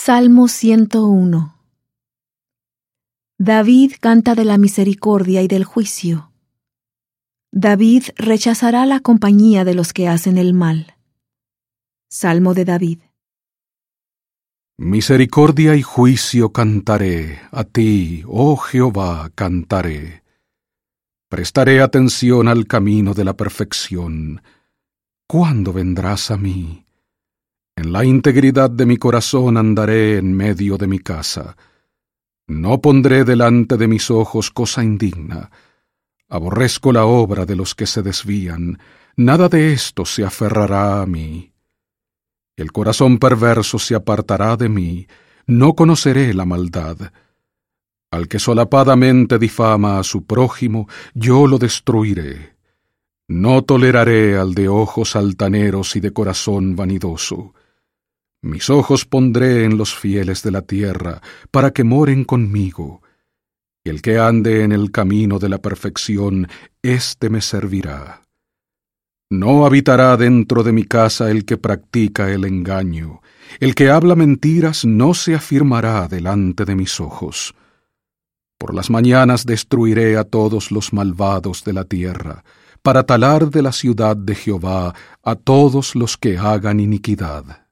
Salmo 101. David canta de la misericordia y del juicio. David rechazará la compañía de los que hacen el mal. Salmo de David. Misericordia y juicio cantaré, a ti, oh Jehová, cantaré. Prestaré atención al camino de la perfección. ¿Cuándo vendrás a mí? En la integridad de mi corazón andaré en medio de mi casa. No pondré delante de mis ojos cosa indigna. Aborrezco la obra de los que se desvían. Nada de esto se aferrará a mí. El corazón perverso se apartará de mí. No conoceré la maldad. Al que solapadamente difama a su prójimo, yo lo destruiré. No toleraré al de ojos altaneros y de corazón vanidoso. Mis ojos pondré en los fieles de la tierra, para que moren conmigo. El que ande en el camino de la perfección, éste me servirá. No habitará dentro de mi casa el que practica el engaño. El que habla mentiras no se afirmará delante de mis ojos. Por las mañanas destruiré a todos los malvados de la tierra, para talar de la ciudad de Jehová a todos los que hagan iniquidad.